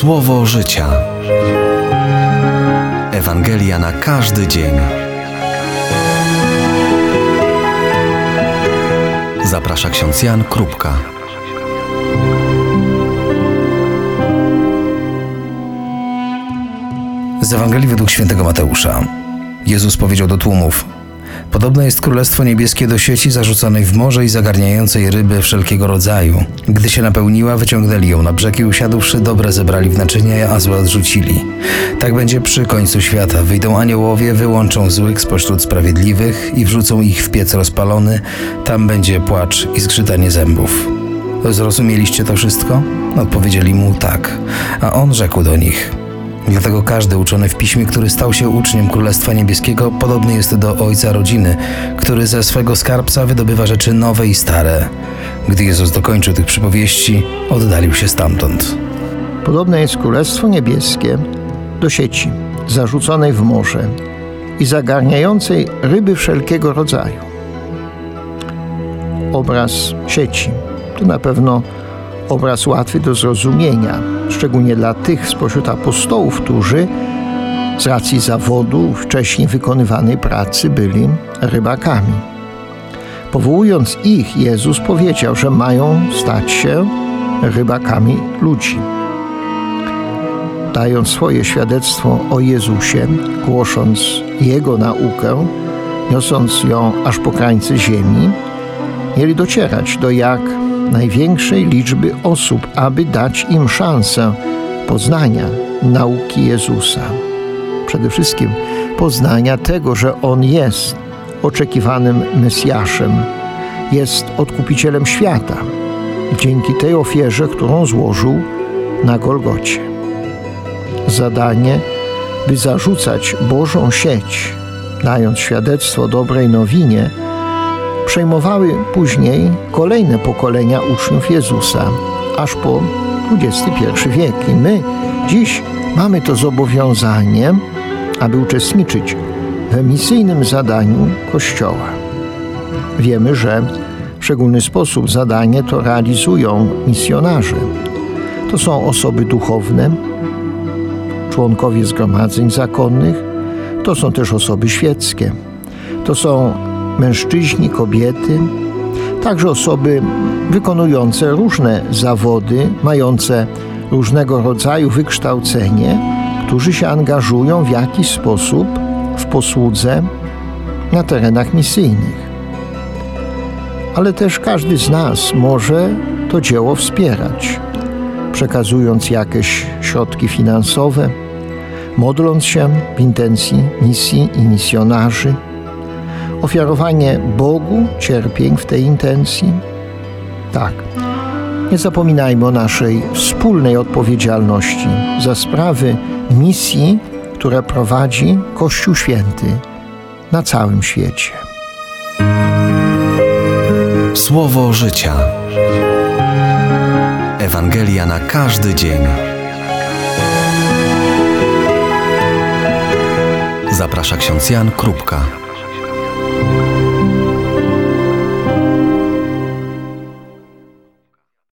Słowo życia. Ewangelia na każdy dzień. Zaprasza ksiądz Jan Krupka. Z Ewangelii według świętego Mateusza. Jezus powiedział do tłumów: podobne jest Królestwo Niebieskie do sieci zarzuconej w morze i zagarniającej ryby wszelkiego rodzaju. Gdy się napełniła, wyciągnęli ją na brzeg i usiadłszy, dobre zebrali w naczynia, a złe odrzucili. Tak będzie przy końcu świata. Wyjdą aniołowie, wyłączą złych spośród sprawiedliwych i wrzucą ich w piec rozpalony. Tam będzie płacz i zgrzytanie zębów. Zrozumieliście to wszystko? Odpowiedzieli mu tak. A on rzekł do nich: dlatego każdy uczony w Piśmie, który stał się uczniem Królestwa Niebieskiego, podobny jest do ojca rodziny, który ze swego skarbca wydobywa rzeczy nowe i stare. Gdy Jezus dokończył tych przypowieści, oddalił się stamtąd. Podobne jest Królestwo Niebieskie do sieci zarzuconej w morze i zagarniającej ryby wszelkiego rodzaju. Obraz sieci to na pewno obraz łatwy do zrozumienia, szczególnie dla tych spośród apostołów, którzy z racji zawodu wcześniej wykonywanej pracy byli rybakami. Powołując ich, Jezus powiedział, że mają stać się rybakami ludzi. Dając swoje świadectwo o Jezusie, głosząc Jego naukę, niosąc ją aż po krańce ziemi, mieli docierać do jak największej liczby osób, aby dać im szansę poznania nauki Jezusa. Przede wszystkim poznania tego, że On jest oczekiwanym Mesjaszem, jest Odkupicielem świata, dzięki tej ofierze, którą złożył na Golgocie. Zadanie, by zarzucać Bożą sieć, dając świadectwo dobrej nowinie, przejmowały później kolejne pokolenia uczniów Jezusa, aż po XXI wiek. I my dziś mamy to zobowiązanie, aby uczestniczyć w misyjnym zadaniu Kościoła. Wiemy, że w szczególny sposób zadanie to realizują misjonarze. To są osoby duchowne, członkowie zgromadzeń zakonnych, to są też osoby świeckie, to są mężczyźni, kobiety, także osoby wykonujące różne zawody, mające różnego rodzaju wykształcenie, którzy się angażują w jakiś sposób w posłudze na terenach misyjnych. Ale też każdy z nas może to dzieło wspierać, przekazując jakieś środki finansowe, modląc się w intencji misji i misjonarzy, ofiarowanie Bogu cierpień w tej intencji. Tak, nie zapominajmy o naszej wspólnej odpowiedzialności za sprawy misji, które prowadzi Kościół Święty na całym świecie. Słowo życia. Ewangelia na każdy dzień. Zaprasza ksiądz Jan Krupka.